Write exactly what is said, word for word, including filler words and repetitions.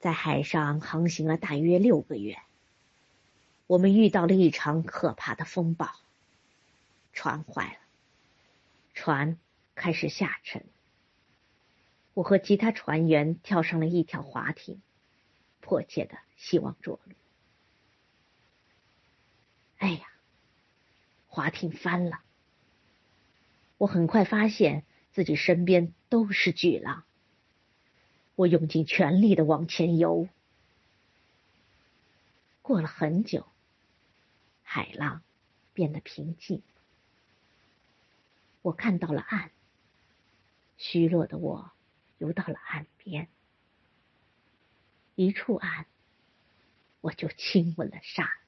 在海上航行了大约六个月，我们遇到了一场可怕的风暴，船坏了，船开始下沉。我和其他船员跳上了一条滑艇，迫切的希望着陆。哎呀，滑艇翻了！我很快发现自己身边都是巨浪，我用尽全力的往前游。过了很久，海浪变得平静，我看到了岸，虚弱的我游到了岸边，一触岸，我就亲吻了沙。